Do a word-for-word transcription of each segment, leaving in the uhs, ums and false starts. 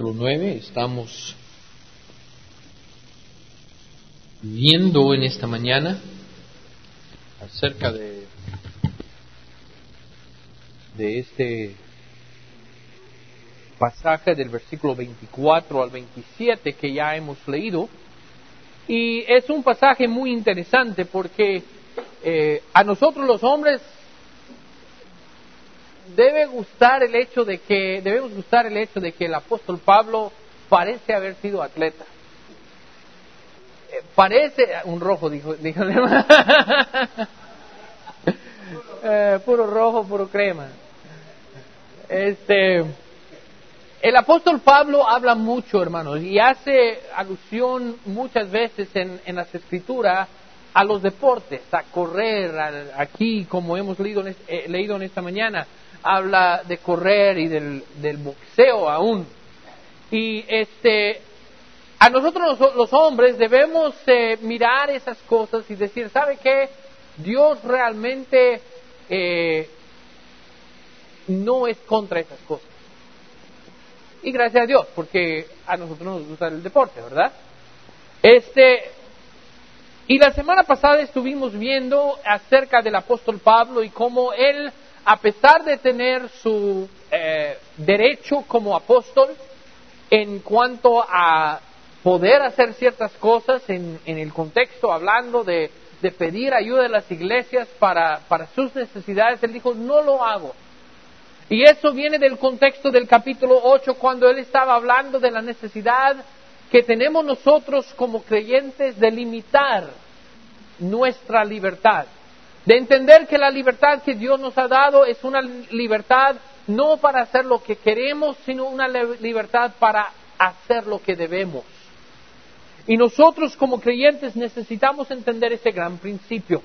capítulo nueve. Estamos viendo en esta mañana acerca de, de este pasaje del versículo veinticuatro al veintisiete que ya hemos leído. Y es un pasaje muy interesante porque eh, a nosotros los hombres debe gustar el hecho de que debemos gustar el hecho de que el apóstol Pablo parece haber sido atleta. Eh, parece un rojo, dijo, dijo el hermano. eh, puro rojo, puro crema. Este, el apóstol Pablo habla mucho, hermanos, y hace alusión muchas veces en, en las Escrituras a los deportes, a correr, a, aquí como hemos leído en, eh, leído en esta mañana. Habla de correr y del, del boxeo aún. Y este, a nosotros los, los hombres debemos eh, mirar esas cosas y decir, ¿sabe qué? Dios realmente eh, no es contra esas cosas. Y gracias a Dios, porque a nosotros nos gusta el deporte, ¿verdad? Este, y la semana pasada estuvimos viendo acerca del apóstol Pablo y cómo él, a pesar de tener su eh, derecho como apóstol en cuanto a poder hacer ciertas cosas en, en el contexto, hablando de, de pedir ayuda de las iglesias para, para sus necesidades, él dijo, no lo hago. Y eso viene del contexto del capítulo ocho, cuando él estaba hablando de la necesidad que tenemos nosotros como creyentes de limitar nuestra libertad. De entender que la libertad que Dios nos ha dado es una libertad no para hacer lo que queremos, sino una libertad para hacer lo que debemos. Y nosotros como creyentes necesitamos entender ese gran principio.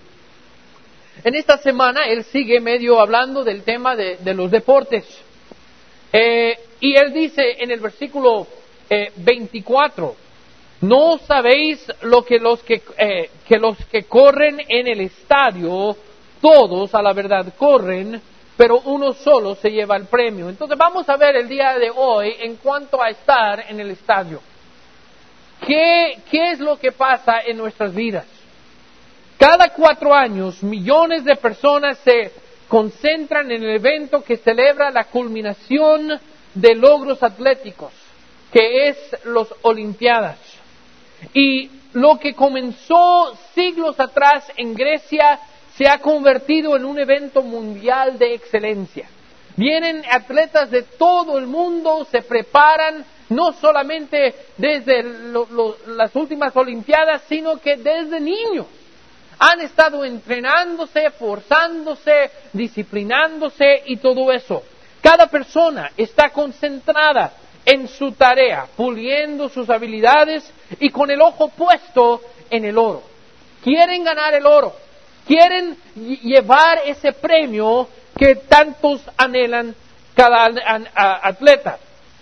En esta semana él sigue medio hablando del tema de, de los deportes. Eh, y él dice en el versículo eh, veinticuatro, ¿no sabéis lo que los que, eh, que los que corren en el estadio, todos a la verdad corren, pero uno solo se lleva el premio? Entonces vamos a ver el día de hoy en cuanto a estar en el estadio. ¿Qué, qué es lo que pasa en nuestras vidas? Cada cuatro años, millones de personas se concentran en el evento que celebra la culminación de logros atléticos, que es las Olimpiadas. Y lo que comenzó siglos atrás en Grecia se ha convertido en un evento mundial de excelencia. Vienen atletas de todo el mundo, se preparan no solamente desde lo, lo, las últimas Olimpiadas, sino que desde niños. Han estado entrenándose, forzándose, disciplinándose y todo eso. Cada persona está concentrada en su tarea, puliendo sus habilidades y con el ojo puesto en el oro. Quieren ganar el oro, quieren llevar ese premio que tantos anhelan cada atleta.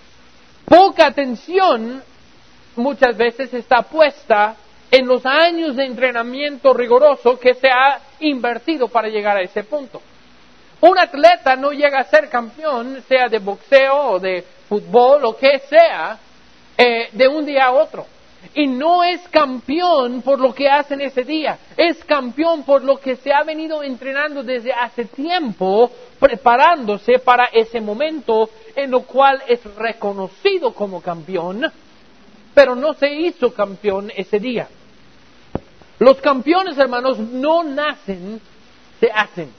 Poca atención muchas veces está puesta en los años de entrenamiento riguroso que se ha invertido para llegar a ese punto. Un atleta no llega a ser campeón, sea de boxeo o de fútbol, lo que sea, eh, de un día a otro. Y no es campeón por lo que hace en ese día, es campeón por lo que se ha venido entrenando desde hace tiempo, preparándose para ese momento en lo cual es reconocido como campeón, pero no se hizo campeón ese día. Los campeones, hermanos, no nacen, se hacen.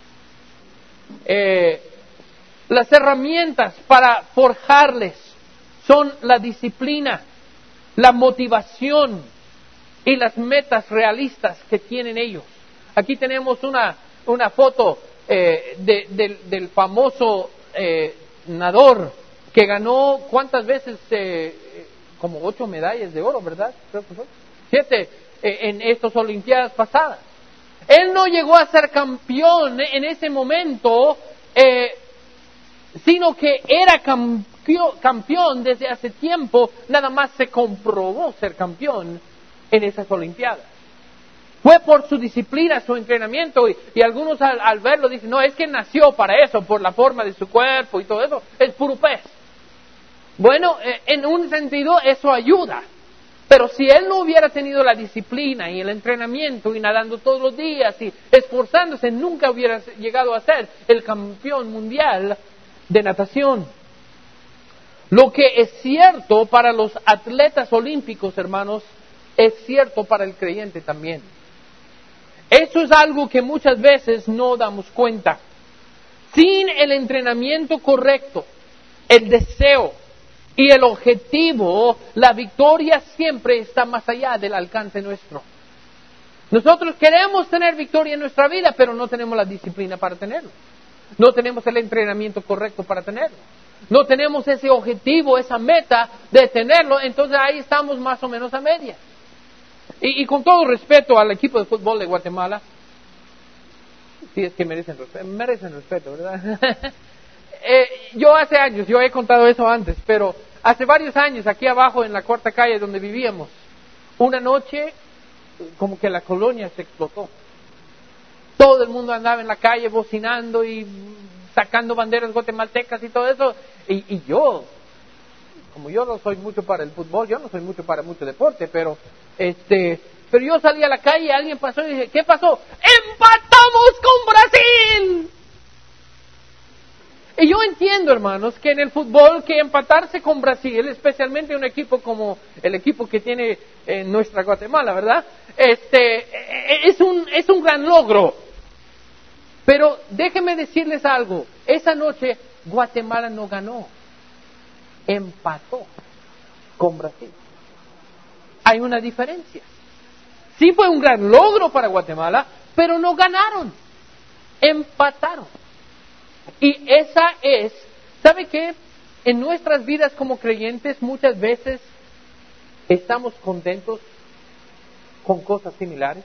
Eh, las herramientas para forjarles son la disciplina, la motivación y las metas realistas que tienen ellos. Aquí tenemos una, una foto eh, de, de, del famoso eh, nadador que ganó, ¿cuántas veces? Eh, como ocho medallas de oro, ¿verdad? Creo que fue. Siete eh, en estas Olimpiadas pasadas. Él no llegó a ser campeón en ese momento, eh, sino que era campeón, campeón desde hace tiempo, nada más se comprobó ser campeón en esas Olimpiadas. Fue por su disciplina, su entrenamiento, y, y algunos al, al verlo dicen, no, es que nació para eso, por la forma de su cuerpo y todo eso, es puro pez. Bueno, en un sentido eso ayuda. Pero si él no hubiera tenido la disciplina y el entrenamiento y nadando todos los días y esforzándose, nunca hubiera llegado a ser el campeón mundial de natación. Lo que es cierto para los atletas olímpicos, hermanos, es cierto para el creyente también. Eso es algo que muchas veces no damos cuenta. Sin el entrenamiento correcto, el deseo y el objetivo, la victoria siempre está más allá del alcance nuestro. Nosotros queremos tener victoria en nuestra vida, pero no tenemos la disciplina para tenerlo. No tenemos el entrenamiento correcto para tenerlo. No tenemos ese objetivo, esa meta de tenerlo, entonces ahí estamos más o menos a media. Y, y con todo respeto al equipo de fútbol de Guatemala, sí es que merecen respeto, merecen respeto, ¿verdad? eh, yo hace años, yo he contado eso antes, pero hace varios años, aquí abajo en la cuarta calle donde vivíamos, una noche, como que la colonia se explotó. Todo el mundo andaba en la calle bocinando y sacando banderas guatemaltecas y todo eso. Y, y yo, como yo no soy mucho para el fútbol, yo no soy mucho para mucho deporte, pero este, pero yo salí a la calle y alguien pasó y dije, ¿qué pasó? ¡Empatamos con Brasil! Y yo entiendo, hermanos, que en el fútbol que empatarse con Brasil, especialmente un equipo como el equipo que tiene en nuestra Guatemala, ¿verdad? Este, es un, es un gran logro. Pero déjenme decirles algo, esa noche Guatemala no ganó, empató con Brasil. Hay una diferencia. Sí fue un gran logro para Guatemala, pero no ganaron, empataron. Y esa es, ¿sabe qué? En nuestras vidas como creyentes muchas veces estamos contentos con cosas similares.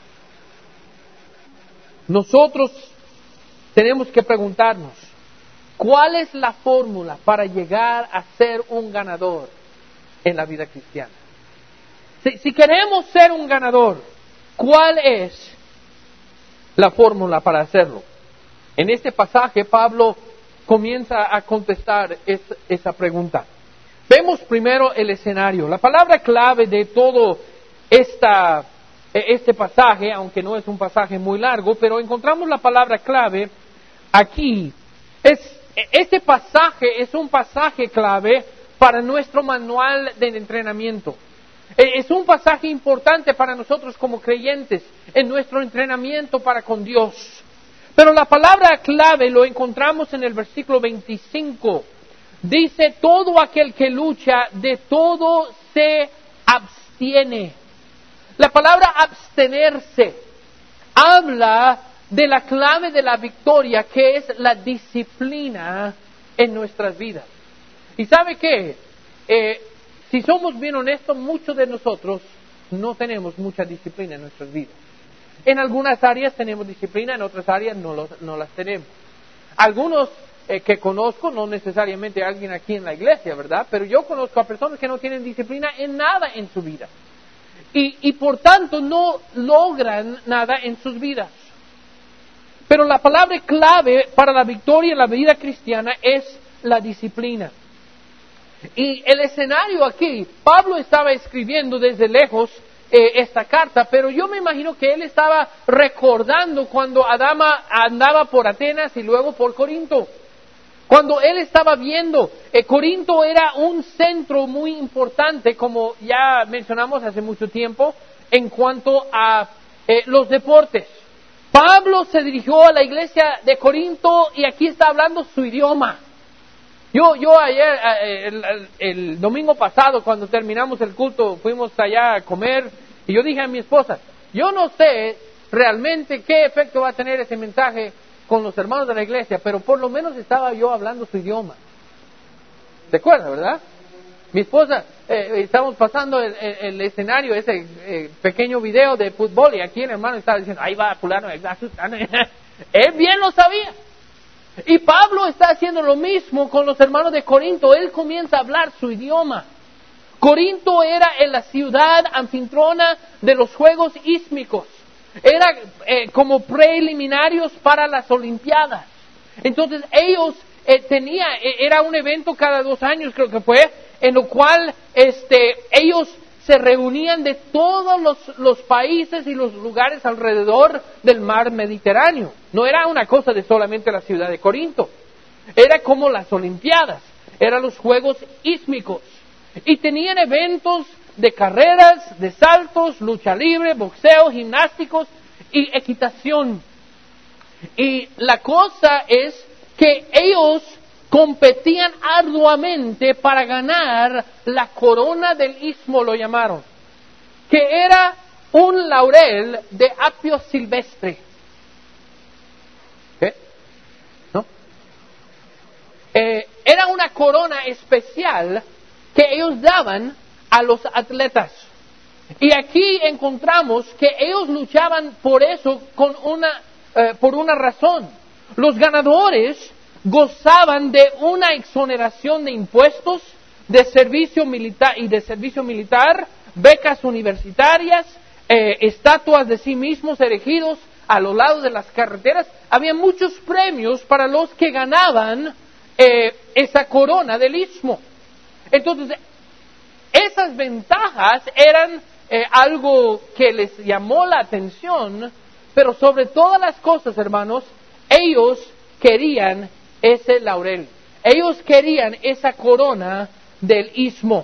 Nosotros tenemos que preguntarnos, ¿cuál es la fórmula para llegar a ser un ganador en la vida cristiana? Si, si queremos ser un ganador, ¿cuál es la fórmula para hacerlo? En este pasaje, Pablo comienza a contestar es, esa pregunta. Vemos primero el escenario. La palabra clave de todo esta, este pasaje, aunque no es un pasaje muy largo, pero encontramos la palabra clave aquí. Es, este pasaje es un pasaje clave para nuestro manual de entrenamiento. Es un pasaje importante para nosotros como creyentes en nuestro entrenamiento para con Dios. Pero la palabra clave lo encontramos en el versículo veinticinco. Dice, todo aquel que lucha, de todo se abstiene. La palabra abstenerse habla de la clave de la victoria, que es la disciplina en nuestras vidas. ¿Y sabe qué? Eh, si somos bien honestos, muchos de nosotros no tenemos mucha disciplina en nuestras vidas. En algunas áreas tenemos disciplina, en otras áreas no, los, no las tenemos. Algunos eh, que conozco, no necesariamente alguien aquí en la iglesia, ¿verdad? Pero yo conozco a personas que no tienen disciplina en nada en su vida. Y, y por tanto no logran nada en sus vidas. Pero la palabra clave para la victoria en la vida cristiana es la disciplina. Y el escenario aquí, Pablo estaba escribiendo desde lejos Eh, esta carta, pero yo me imagino que él estaba recordando cuando Adama andaba por Atenas y luego por Corinto. Cuando él estaba viendo, eh, Corinto era un centro muy importante, como ya mencionamos hace mucho tiempo, en cuanto a eh, los deportes. Pablo se dirigió a la iglesia de Corinto y aquí está hablando su idioma. Yo, yo ayer, el, el, el domingo pasado, cuando terminamos el culto, fuimos allá a comer y yo dije a mi esposa, yo no sé realmente qué efecto va a tener ese mensaje con los hermanos de la iglesia, pero por lo menos estaba yo hablando su idioma. ¿Se acuerda, verdad? Mi esposa, eh, estamos pasando el, el, el escenario, ese eh, pequeño video de fútbol y aquí el hermano estaba diciendo, ahí va fulano, él bien lo sabía. Y Pablo está haciendo lo mismo con los hermanos de Corinto. Él comienza a hablar su idioma. Corinto era en la ciudad anfitriona de los Juegos Ísmicos. Era eh, como preliminarios para las Olimpiadas. Entonces ellos eh, tenía, eh, era un evento cada dos años, creo que fue, en lo cual este, ellos se reunían de todos los, los países y los lugares alrededor del mar Mediterráneo. No era una cosa de solamente la ciudad de Corinto. Era como las Olimpiadas, eran los Juegos Ísmicos. Y tenían eventos de carreras, de saltos, lucha libre, boxeo, gimnásticos y equitación. Y la cosa es que ellos competían arduamente para ganar la corona del istmo, lo llamaron, que era un laurel de apio silvestre. ¿Qué? ¿No? Eh, era una corona especial que ellos daban a los atletas. Y aquí encontramos que ellos luchaban por eso con una, eh, por una razón. Los ganadores gozaban de una exoneración de impuestos, de servicio militar y de servicio militar, becas universitarias, eh, estatuas de sí mismos erigidos a los lados de las carreteras. Había muchos premios para los que ganaban eh, esa corona del istmo. Entonces, esas ventajas eran eh, algo que les llamó la atención, pero sobre todas las cosas, hermanos, ellos querían ese laurel. Ellos querían esa corona del istmo.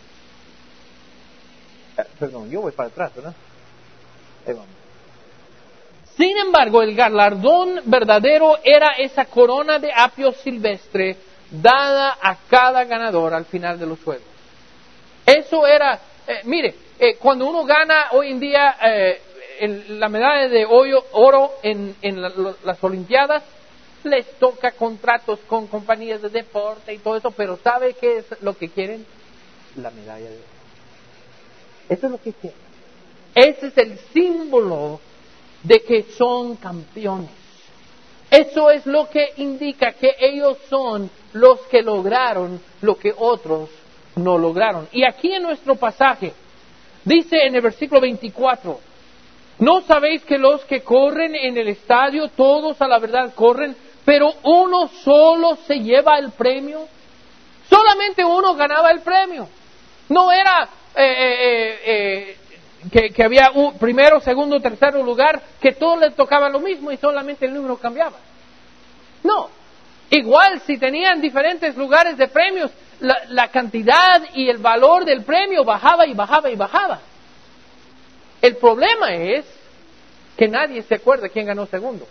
Eh, perdón, yo voy para atrás, ¿verdad? Ahí vamos. Sin embargo, el galardón verdadero era esa corona de apio silvestre dada a cada ganador al final de los juegos. Eso era, eh, mire, eh, cuando uno gana hoy en día eh, en la medalla de oro, oro en, en la, lo, las Olimpiadas, les toca contratos con compañías de deporte y todo eso, pero ¿sabe qué es lo que quieren? La medalla de oro. Eso es lo que quieren. Ese es el símbolo de que son campeones. Eso es lo que indica que ellos son los que lograron lo que otros no lograron. Y aquí en nuestro pasaje, dice en el versículo veinticuatro, ¿no sabéis que los que corren en el estadio, todos a la verdad corren, pero uno solo se lleva el premio? Solamente uno ganaba el premio. No era eh, eh, eh, que, que había un primero, segundo, tercero lugar, que todos les tocaba lo mismo y solamente el número cambiaba. No. Igual, si tenían diferentes lugares de premios, la, la cantidad y el valor del premio bajaba y bajaba y bajaba. El problema es que nadie se acuerda quién ganó segundo.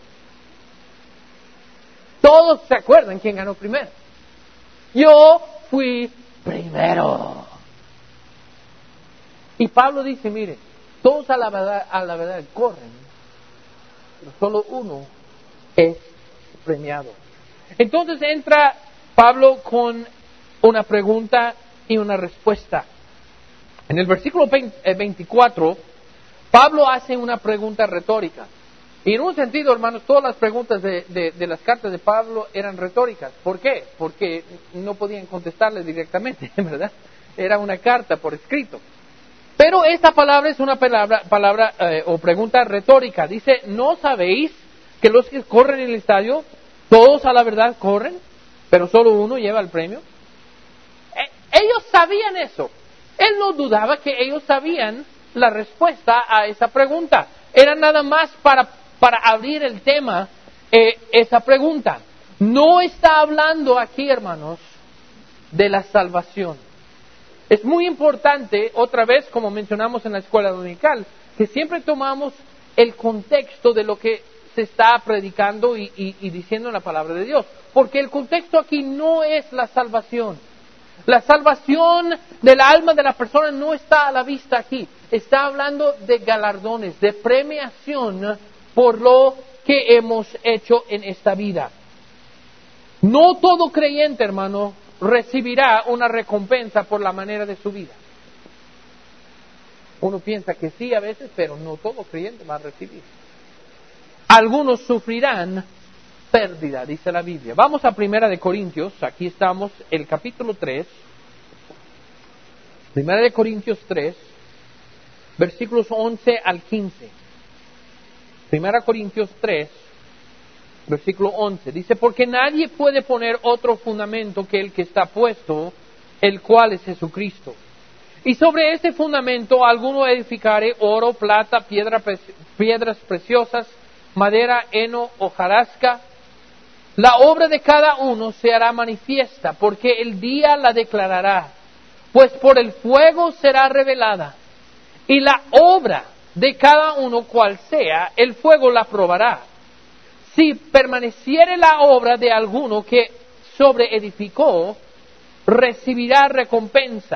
Todos se acuerdan quién ganó primero. Yo fui primero. Y Pablo dice, mire, todos a la verdad, a la verdad corren, pero solo uno es premiado. Entonces entra Pablo con una pregunta y una respuesta. En el versículo veinticuatro, Pablo hace una pregunta retórica. Y en un sentido, hermanos, todas las preguntas de, de, de las cartas de Pablo eran retóricas. ¿Por qué? Porque no podían contestarle directamente, ¿verdad? Era una carta por escrito. Pero esta palabra es una palabra, palabra eh, o pregunta retórica. Dice, ¿no sabéis que los que corren en el estadio, todos a la verdad corren, pero solo uno lleva el premio? Eh, ellos sabían eso. Él no dudaba que ellos sabían la respuesta a esa pregunta. Era nada más para, para abrir el tema, eh, esa pregunta. No está hablando aquí, hermanos, de la salvación. Es muy importante, otra vez, como mencionamos en la escuela dominical, que siempre tomamos el contexto de lo que se está predicando y, y, y diciendo en la palabra de Dios. Porque el contexto aquí no es la salvación. La salvación del alma de la persona no está a la vista aquí. Está hablando de galardones, de premiación por lo que hemos hecho en esta vida. No todo creyente, hermano, recibirá una recompensa por la manera de su vida. Uno piensa que sí a veces, pero no todo creyente va a recibir. Algunos sufrirán pérdida, dice la Biblia. Vamos a Primera de Corintios, aquí estamos, el capítulo tres. Primera de Corintios tres, versículos once al quince. Primera Corintios tres, Versículo once, dice, porque nadie puede poner otro fundamento que el que está puesto, el cual es Jesucristo. Y sobre este fundamento alguno edificare oro, plata, piedra, piedras preciosas, madera, heno, hojarasca. La obra de cada uno se hará manifiesta, porque el día la declarará, pues por el fuego será revelada. Y la obra de cada uno cual sea, el fuego la probará. Si permaneciere la obra de alguno que sobreedificó, recibirá recompensa.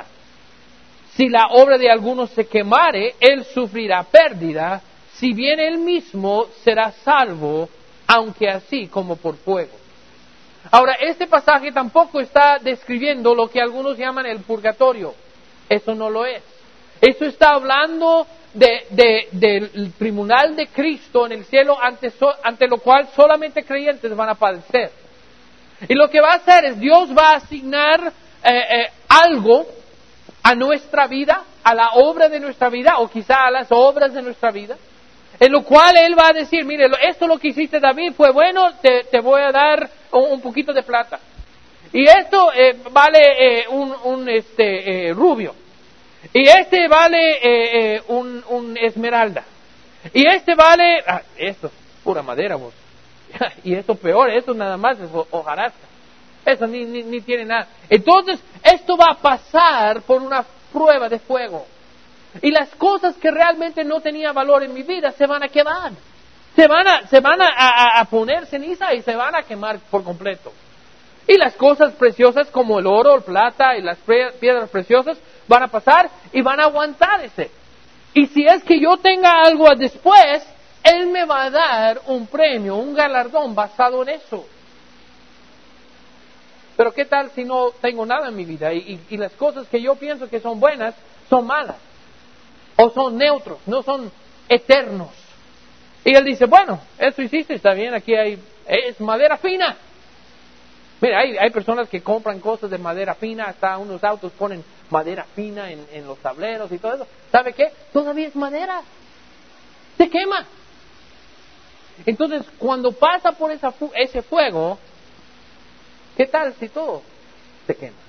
Si la obra de alguno se quemare, él sufrirá pérdida, si bien él mismo será salvo, aunque así como por fuego. Ahora, este pasaje tampoco está describiendo lo que algunos llaman el purgatorio. Eso no lo es. Eso está hablando de, de, del tribunal de Cristo en el cielo, ante, so, ante lo cual solamente creyentes van a padecer. Y lo que va a hacer es, Dios va a asignar eh, eh, algo a nuestra vida, a la obra de nuestra vida, o quizá a las obras de nuestra vida, en lo cual Él va a decir, mire, esto lo que hiciste, David, fue bueno, te, te voy a dar un, un poquito de plata. Y esto eh, vale eh, un, un este, eh, rubio. Y este vale eh, eh, un, un esmeralda. Y este vale, ah, esto es pura madera, vos. Y esto peor, esto nada más es hojarasca. Eso ni, ni, ni tiene nada. Entonces, esto va a pasar por una prueba de fuego. Y las cosas que realmente no tenían valor en mi vida se van a quemar. Se van a, se van a, a, a poner ceniza y se van a quemar por completo. Y las cosas preciosas como el oro, el plata y las piedras preciosas van a pasar y van a aguantar ese. Y si es que yo tenga algo después, Él me va a dar un premio, un galardón basado en eso. Pero ¿qué tal si no tengo nada en mi vida y, y, y las cosas que yo pienso que son buenas son malas? O son neutros, no son eternos. Y Él dice, bueno, eso hiciste, está bien, aquí hay, es madera fina. Mira, hay, hay personas que compran cosas de madera fina, hasta unos autos ponen madera fina en, en los tableros y todo eso. ¿Sabe qué? Todavía es madera. Se quema. Entonces, cuando pasa por esa, ese fuego, ¿qué tal si todo se quema?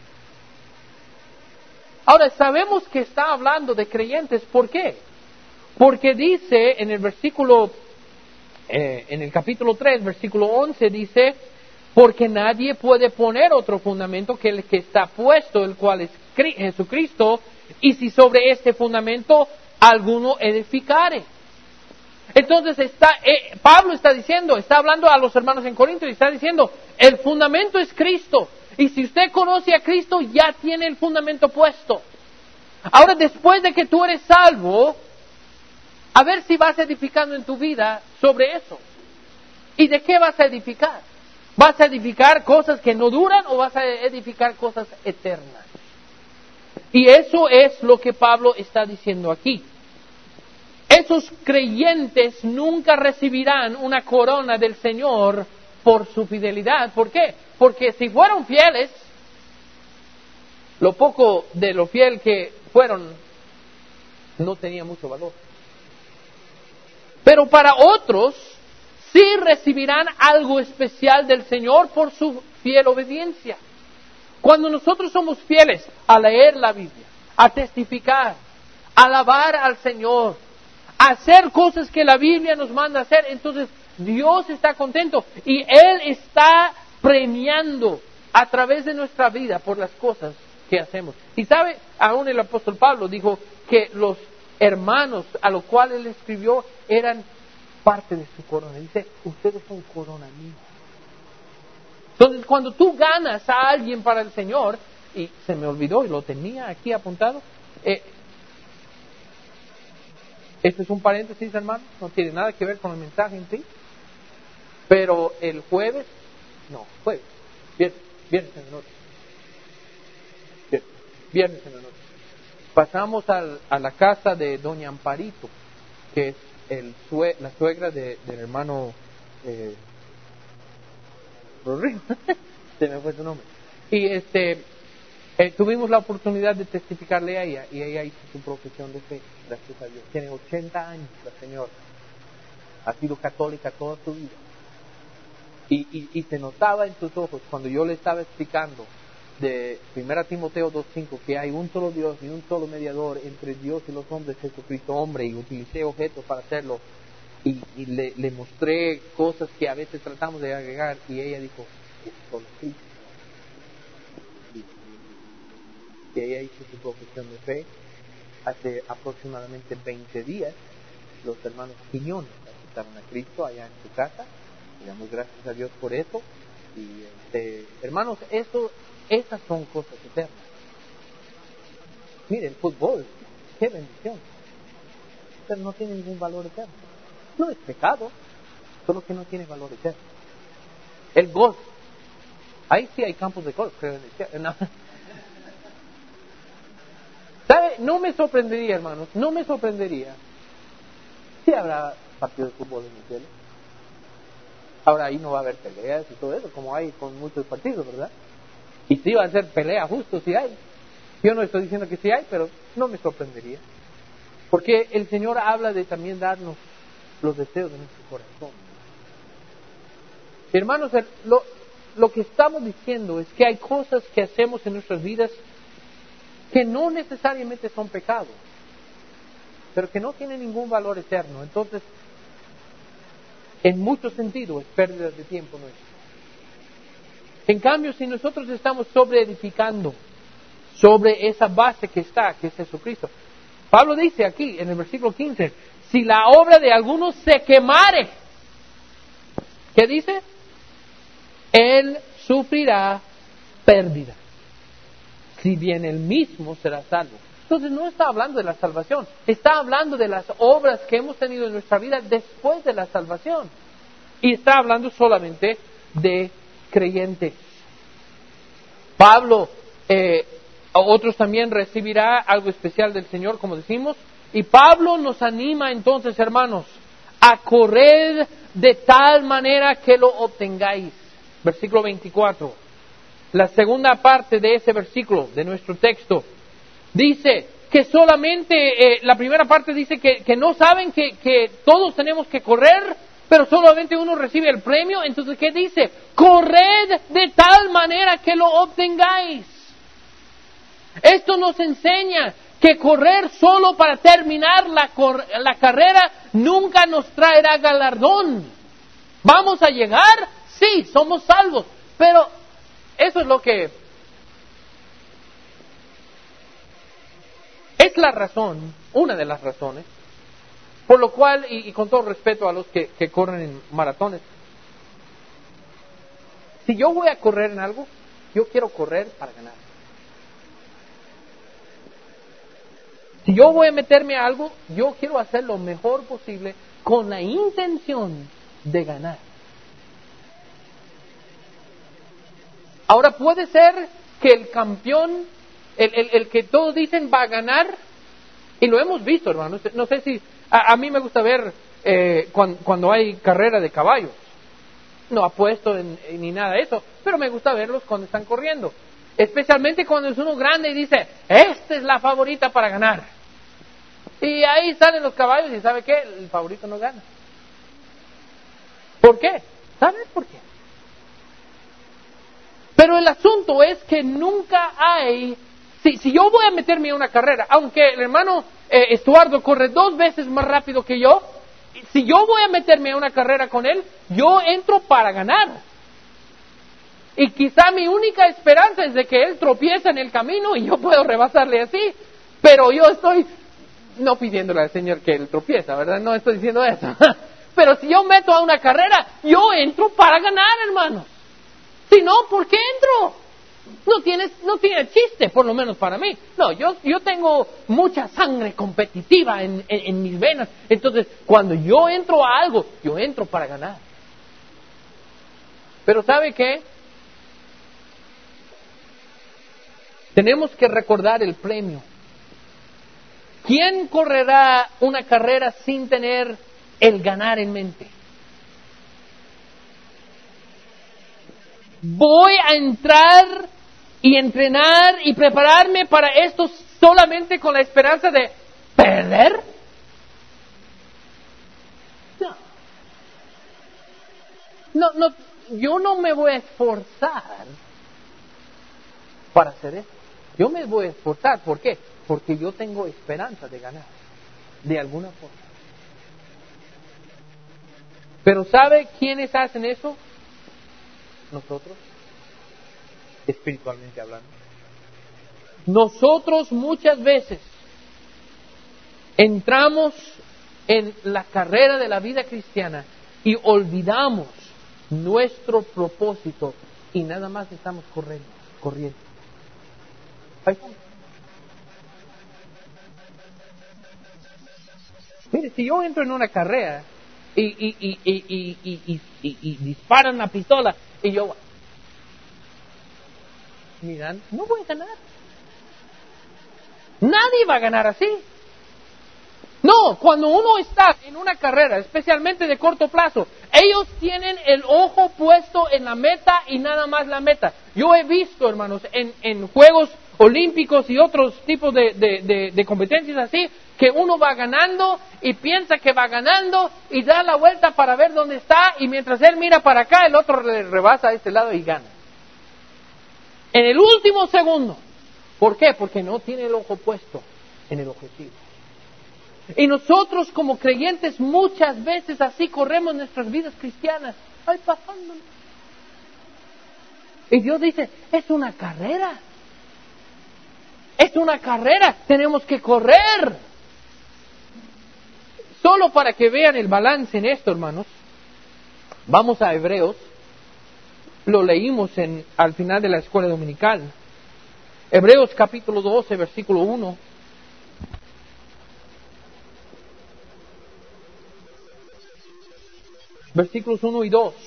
Ahora, sabemos que está hablando de creyentes. ¿Por qué? Porque dice en el versículo, eh, en el capítulo tres, versículo once, dice, porque nadie puede poner otro fundamento que el que está puesto, el cual es Jesucristo, y si sobre este fundamento alguno edificare. Entonces está, eh, Pablo está diciendo, está hablando a los hermanos en Corinto y está diciendo, el fundamento es Cristo. Y si usted conoce a Cristo, ya tiene el fundamento puesto. Ahora, después de que tú eres salvo, a ver si vas edificando en tu vida sobre eso. ¿Y de qué vas a edificar? ¿Vas a edificar cosas que no duran o vas a edificar cosas eternas? Y eso es lo que Pablo está diciendo aquí. Esos creyentes nunca recibirán una corona del Señor por su fidelidad. ¿Por qué? Porque si fueron fieles, lo poco de lo fiel que fueron no tenía mucho valor. Pero para otros sí recibirán algo especial del Señor por su fiel obediencia. Cuando nosotros somos fieles a leer la Biblia, a testificar, a alabar al Señor, a hacer cosas que la Biblia nos manda hacer, entonces Dios está contento y Él está premiando a través de nuestra vida por las cosas que hacemos. Y sabe, aún el apóstol Pablo dijo que los hermanos a los cuales él escribió eran parte de su corona. Dice, ustedes son corona mía. Entonces, cuando tú ganas a alguien para el Señor, y se me olvidó y lo tenía aquí apuntado, eh, esto es un paréntesis, hermano, no tiene nada que ver con el mensaje en sí, pero el jueves, no, jueves, viernes, viernes en la noche, viernes, viernes en la noche, pasamos al, a la casa de doña Amparito, que es el sue, la suegra de, del hermano eh, Rodrigo, se me fue su nombre, y este eh, tuvimos la oportunidad de testificarle a ella, y ella hizo su profesión de fe, gracias a Dios. Tiene ochenta años la señora, ha sido católica toda su vida, Y, y, y se notaba en sus ojos cuando yo le estaba explicando de primera Timoteo dos cinco que hay un solo Dios y un solo mediador entre Dios y los hombres, Jesucristo hombre, y utilicé objetos para hacerlo. Y, y le, le mostré cosas que a veces tratamos de agregar y ella dijo, es solo Cristo. Y ella hizo su profesión de fe hace aproximadamente veinte días. Los hermanos Quiñones aceptaron a Cristo allá en su casa y damos gracias a Dios por eso. Y este, hermanos, eso, esas son cosas eternas. Miren, el fútbol, qué bendición, pero no tiene ningún valor eterno. No es pecado, solo que no tiene valor eterno. El golf, ahí sí hay campos de golf, creo. No. ¿Sabe? No me sorprendería, hermanos, no me sorprendería si habrá partidos de fútbol en el cielo. Ahora ahí no va a haber peleas y todo eso, como hay con muchos partidos, ¿verdad? Y sí va a ser pelea justo si hay. Yo no estoy diciendo que sí hay, pero no me sorprendería. Porque el Señor habla de también darnos los deseos de nuestro corazón. Hermanos, lo, lo que estamos diciendo es que hay cosas que hacemos en nuestras vidas que no necesariamente son pecados, pero que no tienen ningún valor eterno. Entonces, en muchos sentidos, es pérdida de tiempo nuestro. En cambio, si nosotros estamos sobre edificando sobre esa base que está, que es Jesucristo. Pablo dice aquí, en el versículo quince, si la obra de alguno se quemare, ¿qué dice? Él sufrirá pérdida. Si bien él mismo será salvo. Entonces no está hablando de la salvación, está hablando de las obras que hemos tenido en nuestra vida después de la salvación. Y está hablando solamente de creyentes. Pablo, eh, otros también recibirá algo especial del Señor, como decimos. Y Pablo nos anima entonces, hermanos, a correr de tal manera que lo obtengáis. Versículo veinticuatro. La segunda parte de ese versículo, de nuestro texto, dice que solamente, eh, la primera parte dice que, que no saben que, que todos tenemos que correr, pero solamente uno recibe el premio. Entonces, ¿qué dice? Corred de tal manera que lo obtengáis. Esto nos enseña que correr solo para terminar la, cor- la carrera nunca nos traerá galardón. ¿Vamos a llegar? Sí, somos salvos, pero eso es lo que es la razón, una de las razones, por lo cual, y, y con todo respeto a los que, que corren en maratones, si yo voy a correr en algo, yo quiero correr para ganar. Si yo voy a meterme a algo, yo quiero hacer lo mejor posible con la intención de ganar. Ahora puede ser que el campeón, el, el, el que todos dicen va a ganar, y lo hemos visto, hermanos. No sé si, a, a mí me gusta ver eh, cuando, cuando hay carrera de caballos. No apuesto en, en, ni nada de eso, pero me gusta verlos cuando están corriendo. Especialmente cuando es uno grande y dice, esta es la favorita para ganar. Y ahí salen los caballos y ¿sabe qué? El favorito no gana. ¿Por qué? ¿Sabes por qué? Pero el asunto es que nunca hay, si, si yo voy a meterme en una carrera, aunque el hermano eh, Estuardo corre dos veces más rápido que yo, si yo voy a meterme en una carrera con él, yo entro para ganar. Y quizá mi única esperanza es de que él tropiece en el camino y yo puedo rebasarle así, pero yo estoy no pidiéndole al Señor que él tropieza, ¿verdad? No estoy diciendo eso. Pero si yo meto a una carrera, yo entro para ganar, hermanos. Si no, ¿por qué entro? No tiene, no tiene chiste, por lo menos para mí. No, yo, yo tengo mucha sangre competitiva en, en, en mis venas. Entonces, cuando yo entro a algo, yo entro para ganar. Pero ¿sabe qué? Tenemos que recordar el premio. ¿Quién correrá una carrera sin tener el ganar en mente? ¿Voy a entrar y entrenar y prepararme para esto solamente con la esperanza de perder? No. No, no. yo no me voy a esforzar para hacer eso. Yo me voy a esforzar. ¿Por qué? Porque yo tengo esperanza de ganar. De alguna forma. Pero ¿sabe quiénes hacen eso? Nosotros. Espiritualmente hablando. Nosotros muchas veces entramos en la carrera de la vida cristiana y olvidamos nuestro propósito y nada más estamos corriendo, corriendo. Mire, si yo entro en una carrera y, y, y, y, y, y, y, y, y disparan la pistola y yo, miran, no voy a ganar. Nadie va a ganar así. No, cuando uno está en una carrera, especialmente de corto plazo, ellos tienen el ojo puesto en la meta y nada más la meta. Yo he visto, hermanos, en, en Juegos Olímpicos y otros tipos de, de, de, de competencias así, que uno va ganando y piensa que va ganando y da la vuelta para ver dónde está y mientras él mira para acá, el otro le rebasa a este lado y gana. En el último segundo. ¿Por qué? Porque no tiene el ojo puesto en el objetivo. Y nosotros como creyentes muchas veces así corremos nuestras vidas cristianas. Ay, pasándonos. Y Dios dice, es una carrera. Es una carrera. Tenemos que correr. Solo para que vean el balance en esto, hermanos. Vamos a Hebreos. Lo leímos en, al final de la escuela dominical. Hebreos capítulo doce, versículo uno. Versículos uno y dos.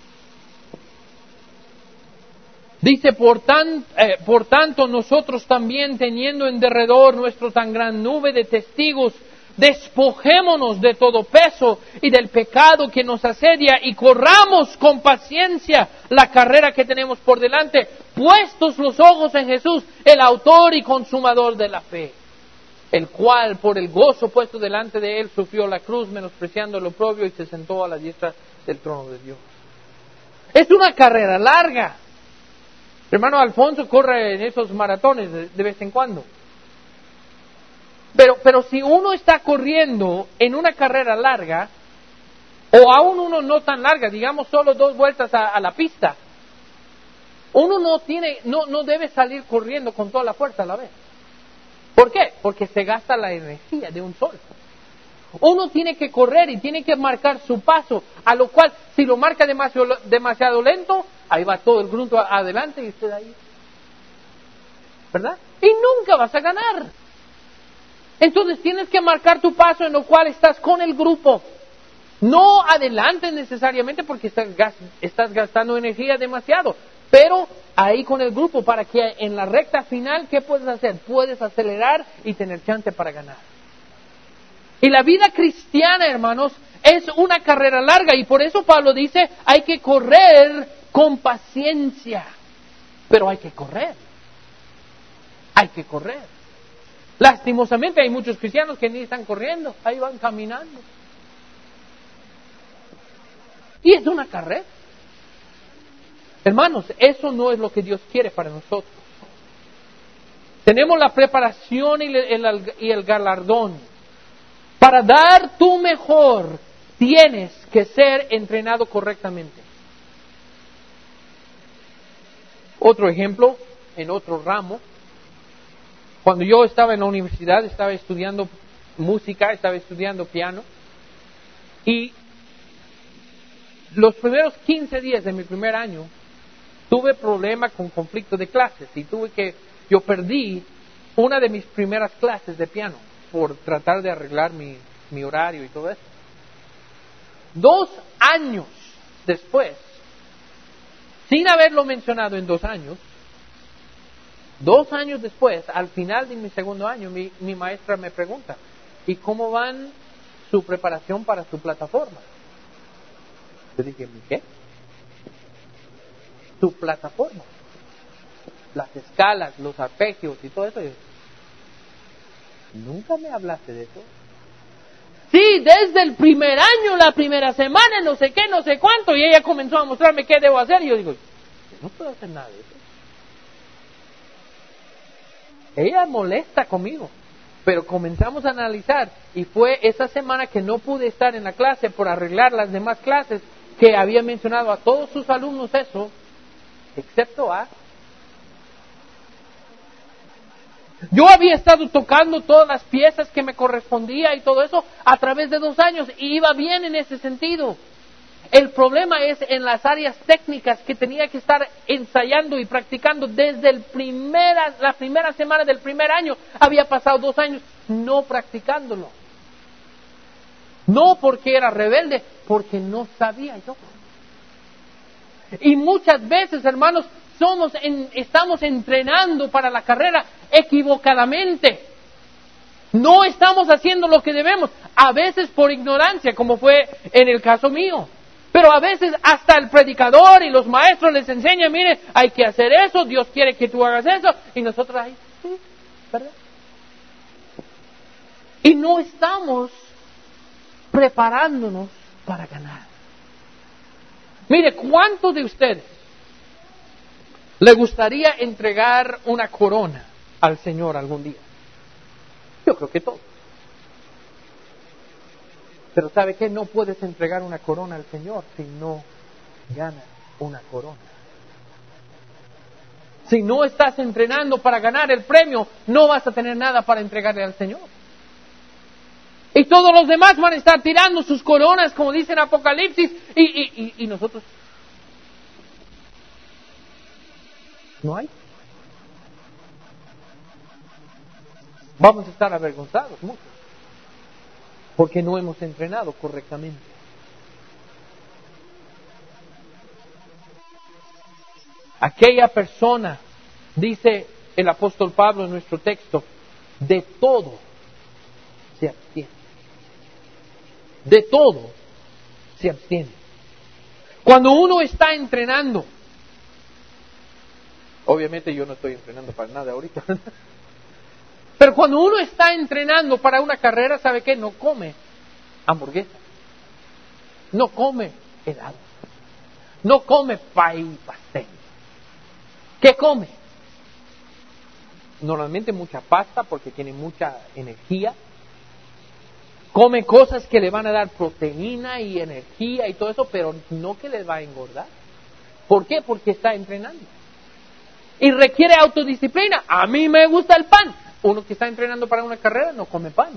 Dice, por, tan, eh, por tanto, nosotros también, teniendo en derredor nuestro tan gran nube de testigos, despojémonos de todo peso y del pecado que nos asedia y corramos con paciencia la carrera que tenemos por delante, puestos los ojos en Jesús, el autor y consumador de la fe, el cual por el gozo puesto delante de él sufrió la cruz, menospreciando el oprobio, y se sentó a la diestra del trono de Dios. Es una carrera larga. Hermano Alfonso corre en esos maratones de, de vez en cuando. Pero, pero si uno está corriendo en una carrera larga, o aún uno no tan larga, digamos solo dos vueltas a, a la pista, uno no tiene, no, no debe salir corriendo con toda la fuerza a la vez. ¿Por qué? Porque se gasta la energía de un sol. Uno tiene que correr y tiene que marcar su paso, a lo cual, si lo marca demasiado, demasiado lento, ahí va todo el grupo adelante y usted ahí. ¿Verdad? Y nunca vas a ganar. Entonces tienes que marcar tu paso en lo cual estás con el grupo. No adelante necesariamente porque estás, estás gastando energía demasiado, pero ahí con el grupo para que en la recta final, ¿qué puedes hacer? Puedes acelerar y tener chance para ganar. Y la vida cristiana, hermanos, es una carrera larga y por eso Pablo dice, hay que correr con paciencia. Pero hay que correr. Hay que correr. Lastimosamente hay muchos cristianos que ni están corriendo, ahí van caminando. Y es una carrera. Hermanos, eso no es lo que Dios quiere para nosotros. Tenemos la preparación y el, y el galardón. Para dar tu mejor, tienes que ser entrenado correctamente. Otro ejemplo, en otro ramo. Cuando yo estaba en la universidad, estaba estudiando música, estaba estudiando piano. Y los primeros quince días de mi primer año, tuve problemas con conflicto de clases. Y tuve que, yo perdí una de mis primeras clases de piano por tratar de arreglar mi, mi horario y todo eso. Dos años después, sin haberlo mencionado en dos años, dos años después, al final de mi segundo año, mi, mi maestra me pregunta, ¿y cómo van su preparación para su plataforma? Yo dije, ¿qué? Su plataforma. Las escalas, los arpegios y todo eso. Yo, ¿nunca me hablaste de eso? Sí, Sí, desde el primer año, la primera semana, no sé qué, no sé cuánto, y ella comenzó a mostrarme qué debo hacer, y yo digo, no puedo hacer nada de eso. Ella molesta conmigo, pero comenzamos a analizar, y fue esa semana que no pude estar en la clase por arreglar las demás clases, que había mencionado a todos sus alumnos eso, excepto a... Yo había estado tocando todas las piezas que me correspondía y todo eso a través de dos años y iba bien en ese sentido. El problema es en las áreas técnicas que tenía que estar ensayando y practicando desde el primera, la primera semana del primer año. Había pasado dos años no practicándolo. No porque era rebelde, porque no sabía yo. Y muchas veces, hermanos, somos en, estamos entrenando para la carrera equivocadamente. No estamos haciendo lo que debemos. A veces por ignorancia, como fue en el caso mío. Pero a veces hasta el predicador y los maestros les enseñan, mire, hay que hacer eso, Dios quiere que tú hagas eso. Y nosotros ahí, sí, ¿verdad? Y no estamos preparándonos para ganar. Mire, ¿cuántos de ustedes le gustaría entregar una corona al Señor algún día? Yo creo que todos. Pero ¿sabe qué? No puedes entregar una corona al Señor si no ganas una corona. Si no estás entrenando para ganar el premio, no vas a tener nada para entregarle al Señor. Y todos los demás van a estar tirando sus coronas, como dice en Apocalipsis, y, y, y, y nosotros... ¿No hay? Vamos a estar avergonzados mucho, porque no hemos entrenado correctamente. Aquella persona, dice el apóstol Pablo en nuestro texto, de todo se abstiene. De todo se abstiene. Cuando uno está entrenando, obviamente yo no estoy entrenando para nada ahorita, pero cuando uno está entrenando para una carrera, ¿sabe qué? No come hamburguesa, no come helado, no come pay y pastel. ¿Qué come? Normalmente mucha pasta porque tiene mucha energía. Come cosas que le van a dar proteína y energía y todo eso, pero no que le va a engordar. ¿Por qué? Porque está entrenando. Y requiere autodisciplina. A mí me gusta el pan. Uno que está entrenando para una carrera no come pan.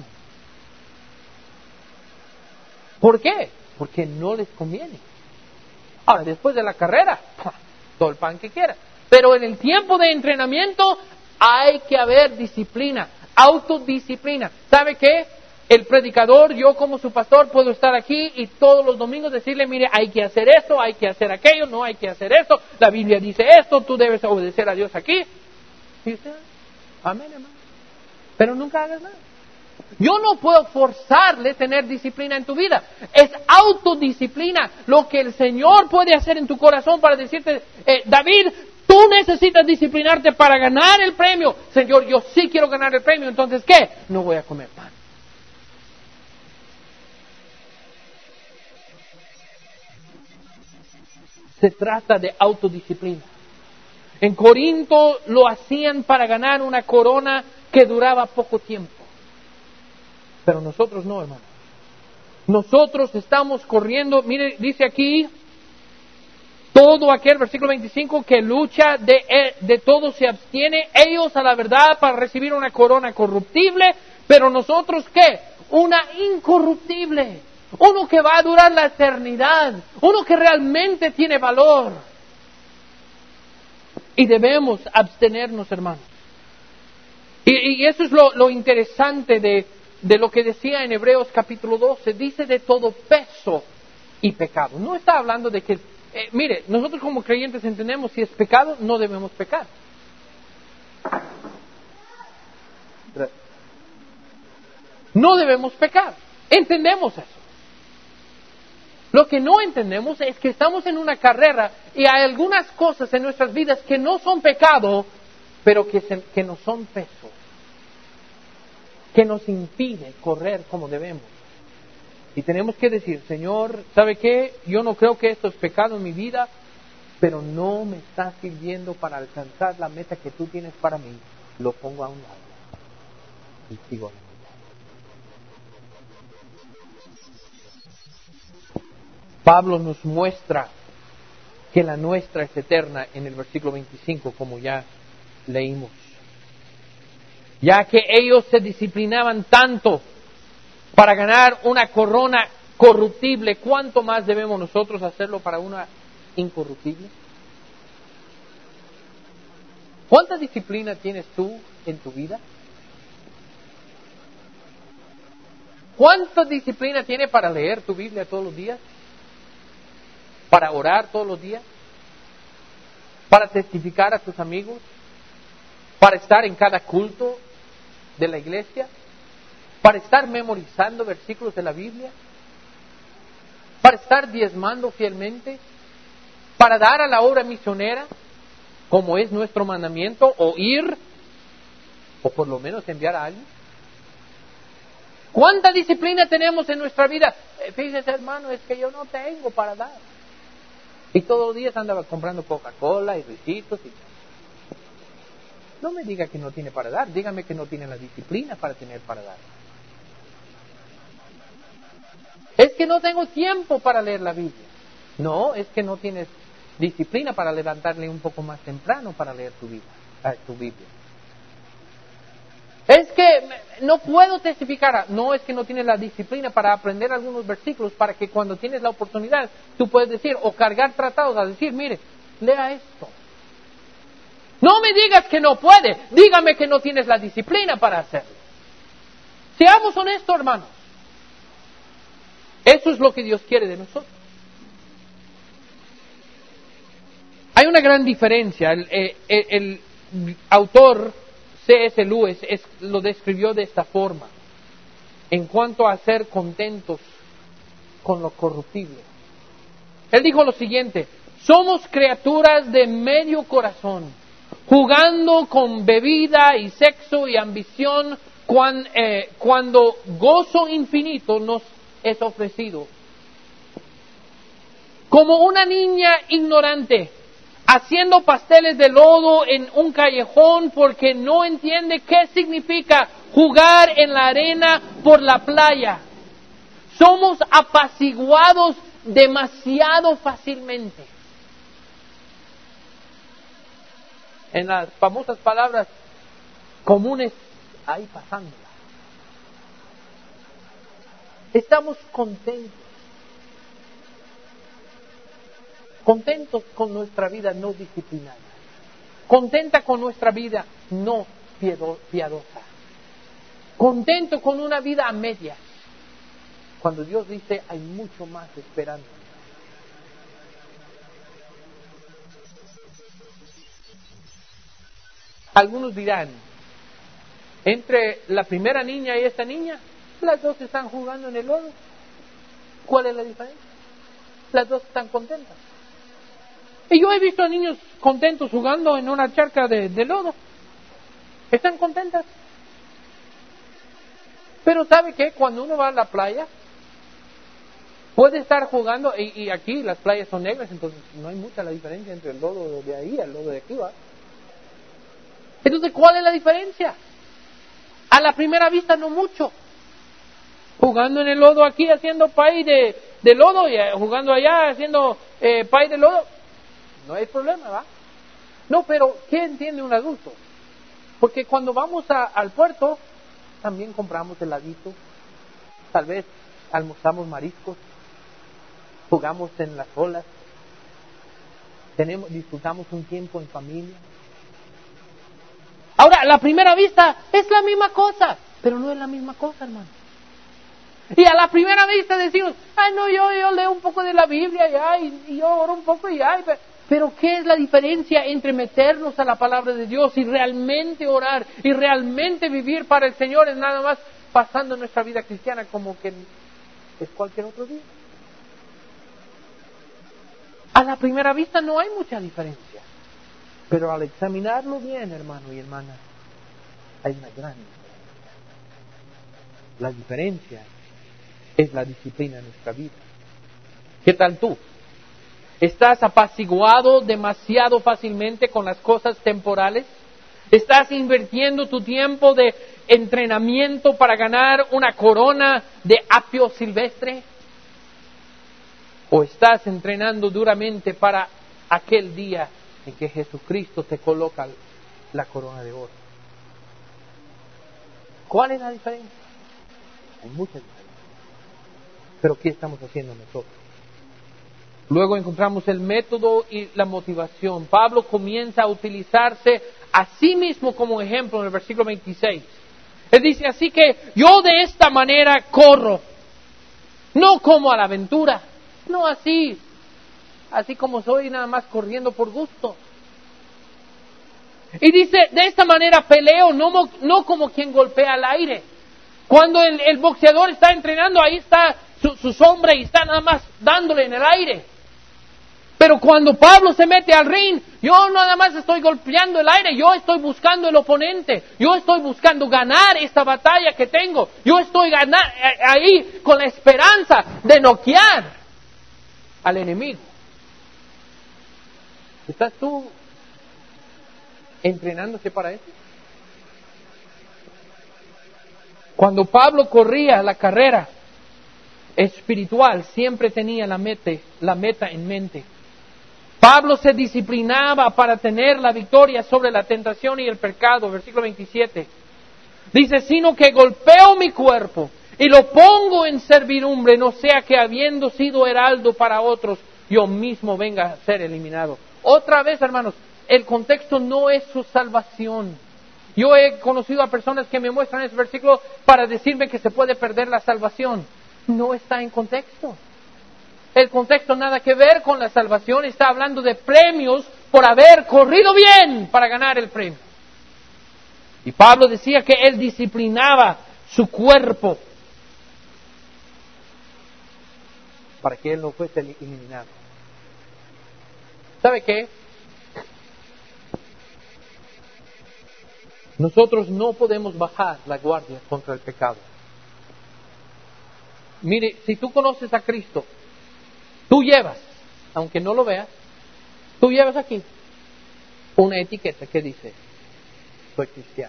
¿Por qué? Porque no les conviene. Ahora, después de la carrera, todo el pan que quiera. Pero en el tiempo de entrenamiento hay que haber disciplina, autodisciplina. ¿Sabe qué? El predicador, yo como su pastor, puedo estar aquí y todos los domingos decirle, mire, hay que hacer esto, hay que hacer aquello, no hay que hacer esto, la Biblia dice esto, tú debes obedecer a Dios aquí. Y usted, amén, hermano. Pero nunca hagas nada. Yo no puedo forzarle a tener disciplina en tu vida. Es autodisciplina lo que el Señor puede hacer en tu corazón para decirte, eh, David, tú necesitas disciplinarte para ganar el premio. Señor, yo sí quiero ganar el premio, entonces ¿qué? No voy a comer pan. Se trata de autodisciplina. En Corinto lo hacían para ganar una corona que duraba poco tiempo. Pero nosotros no, hermano. Nosotros estamos corriendo, mire, dice aquí, todo aquel, versículo veinticinco, que lucha de, de todo se abstiene, ellos a la verdad para recibir una corona corruptible, pero nosotros ¿qué? Una incorruptible. Uno que va a durar la eternidad. Uno que realmente tiene valor. Y debemos abstenernos, hermanos. Y, y eso es lo, lo interesante de, de lo que decía en Hebreos capítulo doce. Dice de todo peso y pecado. No está hablando de que... Eh, mire, nosotros como creyentes entendemos si es pecado, no debemos pecar. No debemos pecar. Entendemos eso. Lo que no entendemos es que estamos en una carrera y hay algunas cosas en nuestras vidas que no son pecado, pero que, se, que no son peso, que nos impide correr como debemos. Y tenemos que decir, Señor, ¿sabe qué? Yo no creo que esto es pecado en mi vida, pero no me está sirviendo para alcanzar la meta que tú tienes para mí. Lo pongo a un lado y sigo. Pablo nos muestra que la nuestra es eterna en el versículo veinticinco, como ya leímos. Ya que ellos se disciplinaban tanto para ganar una corona corruptible, ¿cuánto más debemos nosotros hacerlo para una incorruptible? ¿Cuánta disciplina tienes tú en tu vida? ¿Cuánta disciplina tienes para leer tu Biblia todos los días? ¿Para orar todos los días? ¿Para testificar a tus amigos? ¿Para estar en cada culto de la iglesia? ¿Para estar memorizando versículos de la Biblia? ¿Para estar diezmando fielmente? ¿Para dar a la obra misionera, como es nuestro mandamiento, o ir, o por lo menos enviar a alguien? ¿Cuánta disciplina tenemos en nuestra vida? Eh, fíjese, hermano, es que yo no tengo para dar. Y todos los días andaba comprando Coca-Cola y risitos. Y... No me diga que no tiene para dar, dígame que no tiene la disciplina para tener para dar. Es que no tengo tiempo para leer la Biblia. No, es que no tienes disciplina para levantarle un poco más temprano para leer tu Biblia. Eh, tu Biblia. Es que no puedo testificar. No, es que no tienes la disciplina para aprender algunos versículos para que cuando tienes la oportunidad tú puedes decir o cargar tratados a decir, mire, lea esto. No me digas que no puede, dígame que no tienes la disciplina para hacerlo. Seamos honestos, hermanos. Eso es lo que Dios quiere de nosotros. Hay una gran diferencia. El, el, el autor C S Lewis es, lo describió de esta forma en cuanto a ser contentos con lo corruptible. Él dijo lo siguiente: somos criaturas de medio corazón, jugando con bebida y sexo y ambición cuando, eh, cuando gozo infinito nos es ofrecido. Como una niña ignorante haciendo pasteles de lodo en un callejón porque no entiende qué significa jugar en la arena por la playa. Somos apaciguados demasiado fácilmente. En las famosas palabras comunes, ahí pasándola. Estamos contentos. Contentos con nuestra vida no disciplinada. Contenta con nuestra vida no piadosa. Contento con una vida a medias. Cuando Dios dice, hay mucho más esperando. Algunos dirán, entre la primera niña y esta niña, las dos están jugando en el lodo. ¿Cuál es la diferencia? Las dos están contentas. Y yo he visto a niños contentos jugando en una charca de, de lodo. Están contentas. Pero ¿sabe qué? Cuando uno va a la playa, puede estar jugando, y, y aquí las playas son negras, entonces no hay mucha la diferencia entre el lodo de ahí y el lodo de aquí, ¿va? Entonces, ¿cuál es la diferencia? A la primera vista no mucho. Jugando en el lodo aquí haciendo pay de, de lodo y jugando allá haciendo eh, pay de lodo. No hay problema, ¿va? No, pero ¿qué entiende un adulto? Porque cuando vamos a, al puerto, también compramos heladito, tal vez almorzamos mariscos, jugamos en las olas, tenemos, disfrutamos un tiempo en familia. Ahora, a la primera vista es la misma cosa, pero no es la misma cosa, hermano. Y a la primera vista decimos, ay no, yo, yo leo un poco de la Biblia ya, y, y yo oro un poco y ya. Pero, pero ¿qué es la diferencia entre meternos a la palabra de Dios y realmente orar y realmente vivir para el Señor? Es nada más pasando nuestra vida cristiana como que es cualquier otro día. A la primera vista no hay mucha diferencia, pero al examinarlo bien, hermano y hermana, hay una gran diferencia. La diferencia es la disciplina en nuestra vida. ¿Qué tal tú? ¿Estás apaciguado demasiado fácilmente con las cosas temporales? ¿Estás invirtiendo tu tiempo de entrenamiento para ganar una corona de apio silvestre? ¿O estás entrenando duramente para aquel día en que Jesucristo te coloca la corona de oro? ¿Cuál es la diferencia? Hay muchas diferencias. Pero ¿qué estamos haciendo nosotros? Luego encontramos el método y la motivación. Pablo comienza a utilizarse a sí mismo como ejemplo en el versículo veintiséis. Él dice, así que yo de esta manera corro, no como a la aventura, no así, así como soy nada más corriendo por gusto. Y dice, de esta manera peleo, no, no como quien golpea al aire. Cuando el, el boxeador está entrenando, ahí está su, su sombra y está nada más dándole en el aire. Pero cuando Pablo se mete al ring, yo nada más estoy golpeando el aire, yo estoy buscando el oponente, yo estoy buscando ganar esta batalla que tengo, yo estoy ganar, ahí con la esperanza de noquear al enemigo. ¿Estás tú entrenándose para eso? Cuando Pablo corría la carrera espiritual, siempre tenía la meta, la meta en mente. Pablo se disciplinaba para tener la victoria sobre la tentación y el pecado. Versículo veintisiete. Dice, sino que golpeo mi cuerpo y lo pongo en servidumbre, no sea que habiendo sido heraldo para otros, yo mismo venga a ser eliminado. Otra vez, hermanos, el contexto no es su salvación. Yo he conocido a personas que me muestran ese versículo para decirme que se puede perder la salvación. No está en contexto. El contexto nada que ver con la salvación, está hablando de premios por haber corrido bien para ganar el premio. Y Pablo decía que él disciplinaba su cuerpo para que él no fuese eliminado. ¿Sabe qué? Nosotros no podemos bajar la guardia contra el pecado. Mire, si tú conoces a Cristo, tú llevas, aunque no lo veas, tú llevas aquí una etiqueta que dice, soy cristiano.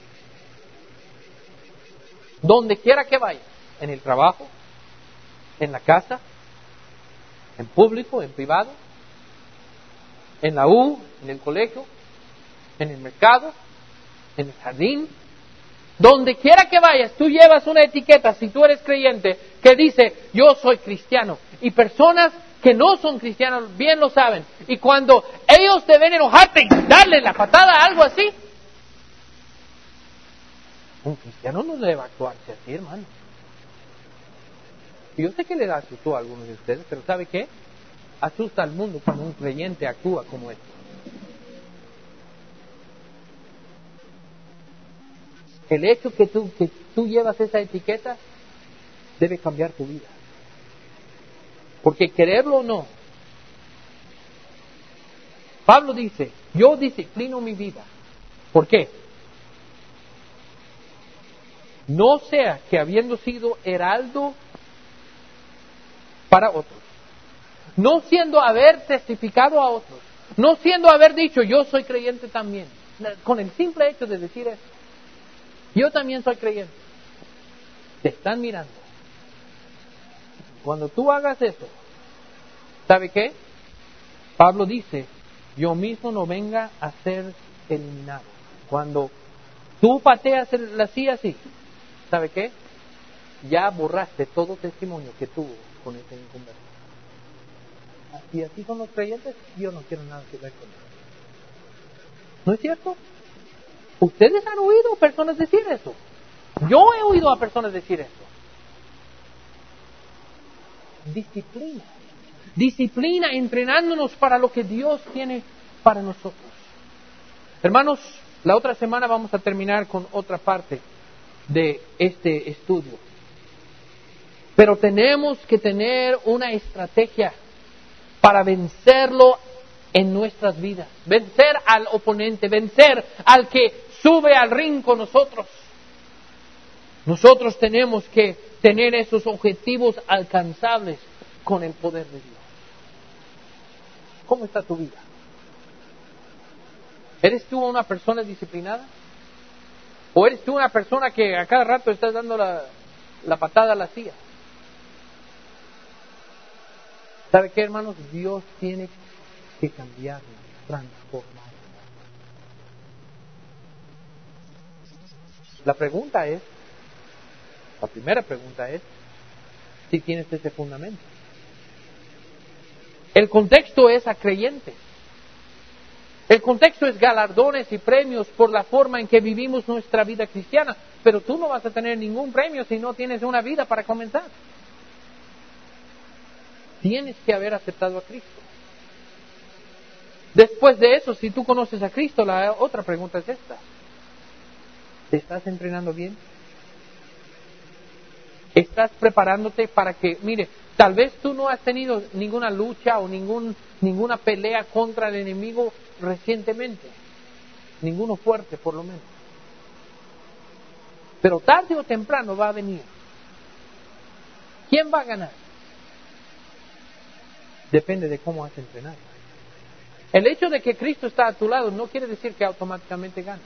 Donde quiera que vayas, en el trabajo, en la casa, en público, en privado, en la U, en el colegio, en el mercado, en el jardín, donde quiera que vayas, tú llevas una etiqueta, si tú eres creyente, que dice, yo soy cristiano. Y personas que no son cristianos bien lo saben. Y cuando ellos te ven enojarte y darle la patada, algo así, un cristiano no debe actuarse así, hermano. Yo sé que le da susto a algunos de ustedes, pero ¿sabe qué? Asusta al mundo cuando un creyente actúa como esto. El hecho que tú, que tú llevas esa etiqueta debe cambiar tu vida. Porque quererlo o no, Pablo dice, yo disciplino mi vida. ¿Por qué? No sea que habiendo sido heraldo para otros, no siendo haber testificado a otros, no siendo haber dicho yo soy creyente también, con el simple hecho de decir eso, yo también soy creyente, te están mirando. Cuando tú hagas eso, ¿sabe qué? Pablo dice, yo mismo no venga a ser eliminado. Cuando tú pateas la silla así, ¿sabe qué? Ya borraste todo testimonio que tuvo con ese inconverso. Y así son los creyentes, yo no quiero nada que ver con eso. ¿No es cierto? Ustedes han oído a personas decir eso. Yo he oído a personas decir eso. Disciplina. Disciplina entrenándonos para lo que Dios tiene para nosotros. Hermanos, la otra semana vamos a terminar con otra parte de este estudio. Pero tenemos que tener una estrategia para vencerlo en nuestras vidas. Vencer al oponente, vencer al que sube al ring con nosotros. Nosotros tenemos que tener esos objetivos alcanzables con el poder de Dios. ¿Cómo está tu vida? ¿Eres tú una persona disciplinada? ¿O eres tú una persona que a cada rato estás dando la, la patada a la silla? ¿Sabe qué, hermanos? Dios tiene que cambiarnos, transformarnos. La pregunta es, la primera pregunta es, si tienes ese fundamento. El contexto es a creyentes. El contexto es galardones y premios por la forma en que vivimos nuestra vida cristiana. Pero tú no vas a tener ningún premio si no tienes una vida para comenzar. Tienes que haber aceptado a Cristo. Después de eso, si tú conoces a Cristo, la otra pregunta es esta. ¿Te estás entrenando bien? ¿Estás preparándote para que, mire, tal vez tú no has tenido ninguna lucha o ningún, ninguna pelea contra el enemigo recientemente? Ninguno fuerte, por lo menos. Pero tarde o temprano va a venir. ¿Quién va a ganar? Depende de cómo has entrenado. El hecho de que Cristo está a tu lado no quiere decir que automáticamente ganas.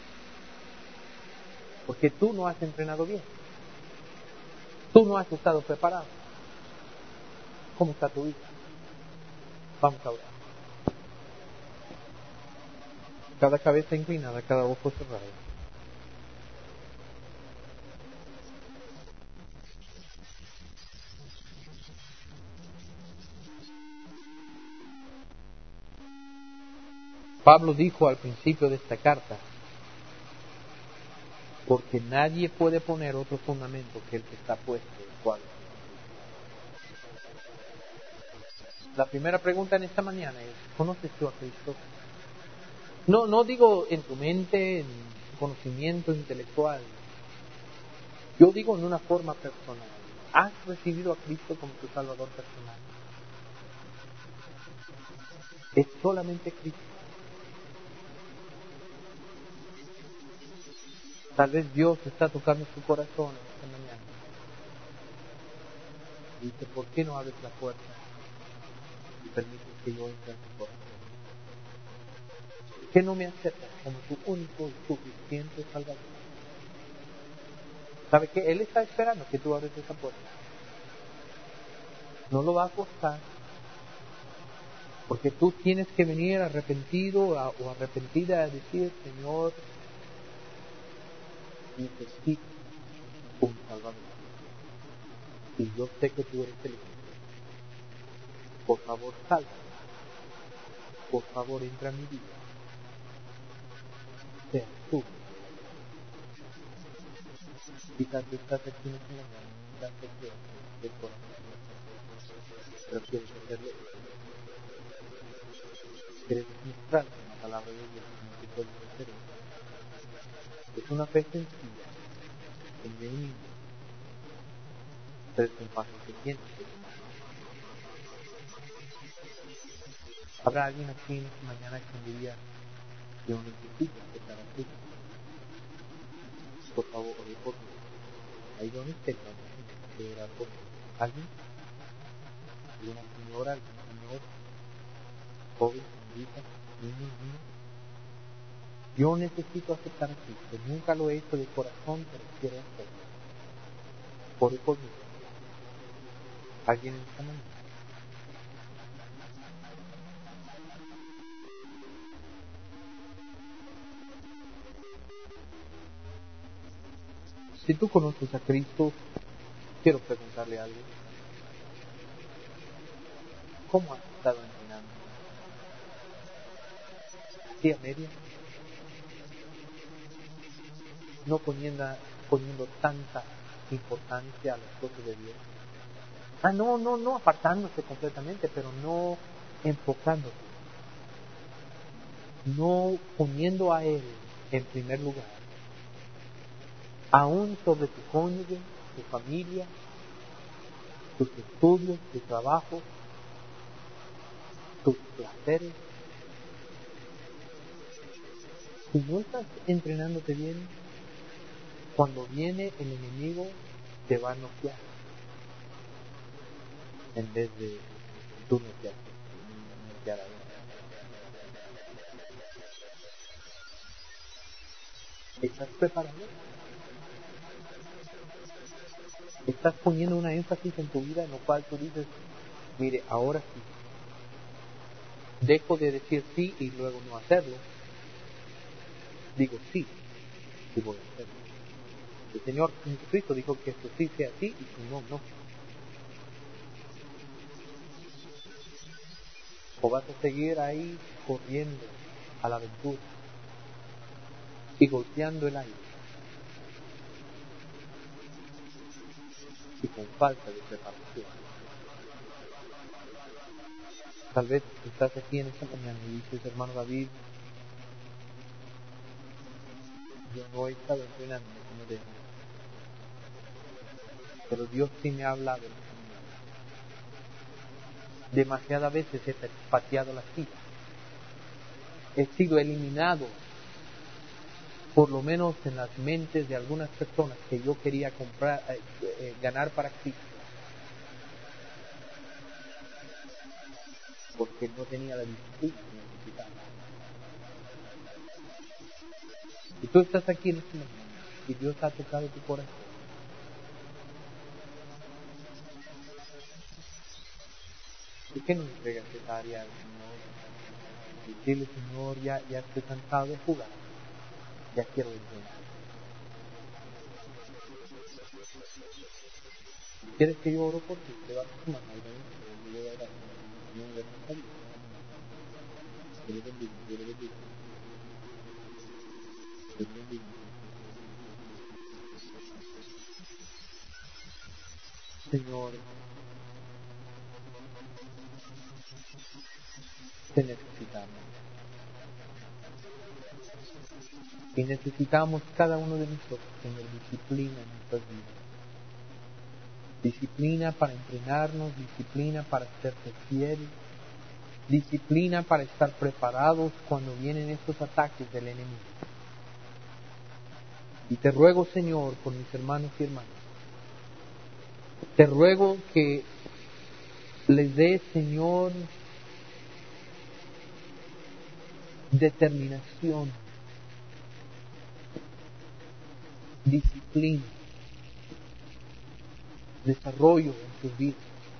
Porque tú no has entrenado bien. Tú no has estado preparado. ¿Cómo está tu vida? Vamos a orar. Cada cabeza inclinada, cada ojo cerrado. Pablo dijo al principio de esta carta, porque nadie puede poner otro fundamento que el que está puesto, el cual. La primera pregunta en esta mañana es, ¿conoces tú a Cristo? No, no digo en tu mente, en conocimiento intelectual. Yo digo en una forma personal. ¿Has recibido a Cristo como tu Salvador personal? Es solamente Cristo. Tal vez Dios está tocando tu corazón esta mañana. Dice, ¿por qué no abres la puerta y permites que yo entre en tu corazón? ¿Por qué no me aceptas como tu único y suficiente Salvador? ¿Sabe qué? Él está esperando que tú abres esa puerta. No lo va a costar. Porque tú tienes que venir arrepentido a, o arrepentida a decir, Señor, necesito un Salvador. Y yo sé que tú eres el único. Por favor, salva. Por favor, entra en mi vida. Sea tú. Quizás estás aquí en esta mañana, quizás te quedas de corazón. Pero quieres hacerlo. Quieres mostrarte en la palabra de Dios como que puedes hacer eso. Es una fe sencilla, en de un niño. Pero es un paso que tienes que dar. ¿Habrá alguien aquí en esta mañana que diría, yo necesito aceptar a Cristo? Por favor, ore por mí. Ahí donde esté, que orar por mí. ¿Alguien? ¿Alguna señora, algún señor? Joven, señorita, niño, niño. Yo necesito aceptar a Cristo. Nunca lo he hecho de corazón, pero quiero hacerlo. Ore por mí. ¿Alguien en esta mañana? Si tú conoces a Cristo, quiero preguntarle algo. ¿Cómo has estado entrenando? ¿Sí a media? No poniendo, poniendo tanta importancia a las cosas de Dios. Ah, no, no, no apartándose completamente, pero no enfocándose. No poniendo a Él en primer lugar. Aún sobre tu cónyuge, tu familia, tus estudios, tu trabajo, tus placeres. Si no estás entrenándote bien, cuando viene el enemigo te va a noquear en vez de tú noquear, noquear a él. ¿Estás preparado? ¿Estás poniendo una énfasis en tu vida en lo cual tú dices, mire, ahora sí, dejo de decir sí y luego no hacerlo? Digo sí y voy a hacerlo. El Señor Jesucristo dijo que esto sí sea sí y si no, no. O vas a seguir ahí corriendo a la aventura y golpeando el aire y con falta de preparación. Tal vez estás aquí en esta mañana y dices, hermano David, yo no he estado entrenando como debo, pero Dios sí me ha hablado. Demasiadas veces he pateado la silla, he sido eliminado, por lo menos en las mentes de algunas personas que yo quería comprar, eh, eh, ganar para Cristo, porque no tenía la disciplina que necesitaba. Y tú estás aquí en este momento y Dios ha tocado tu corazón. ¿Por qué no entregas esa área al Señor? Y dile, Señor, ya, ya estoy cansado de jugar, ya quiero entrenar. ¿Quieres que yo oro por ti? Levanta tu mano y voy a orar. Señor, levanta Dios. Yo le bendigo, yo le bendigo. Yo le bendigo. Señor, te necesitamos. Y necesitamos cada uno de nosotros tener disciplina en nuestras vidas. Disciplina para entrenarnos, disciplina para serte fiel, disciplina para estar preparados cuando vienen estos ataques del enemigo. Y te ruego, Señor, por mis hermanos y hermanas, te ruego que les dé, Señor, determinación, disciplina, desarrollo en sus vidas.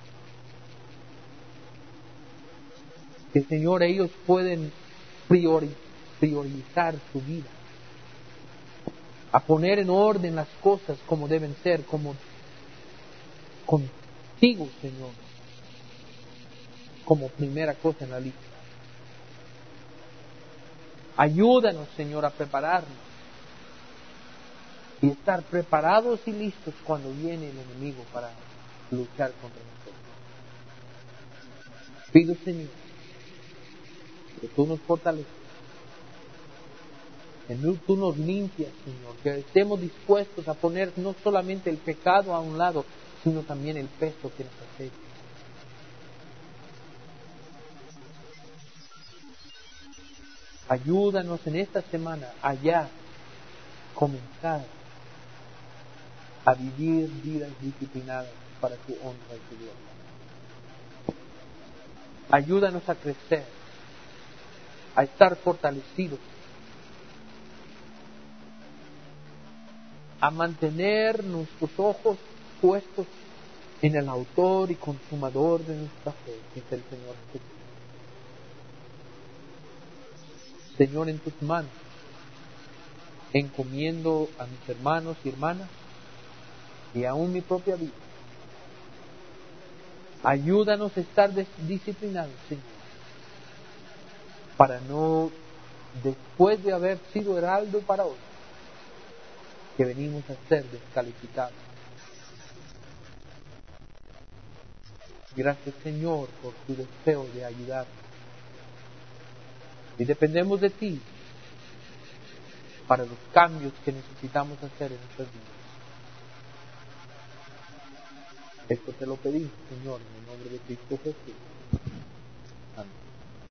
Que, Señor, ellos pueden priori- priorizar su vida, a poner en orden las cosas como deben ser, como contigo, Señor, como primera cosa en la lista. Ayúdanos, Señor, a prepararnos y estar preparados y listos cuando viene el enemigo para luchar contra nosotros. Pido, Señor, que tú nos fortalezcas, que tú nos limpias, Señor, que estemos dispuestos a poner no solamente el pecado a un lado, sino también el peso que nos acecha. Ayúdanos en esta semana a ya comenzar a vivir vidas disciplinadas para tu honra y tu gloria. Ayúdanos a crecer, a estar fortalecidos, a mantener nuestros ojos puestos en el autor y consumador de nuestra fe, que es el Señor Jesús. Señor, en tus manos encomiendo a mis hermanos y hermanas y aún mi propia vida. Ayúdanos a estar disciplinados, Señor, para no, después de haber sido heraldo para otros, que venimos a ser descalificados. Gracias, Señor, por tu deseo de ayudarnos. Y dependemos de ti para los cambios que necesitamos hacer en nuestras vidas. Esto te lo pedimos, Señor, en el nombre de Cristo Jesús. Amén.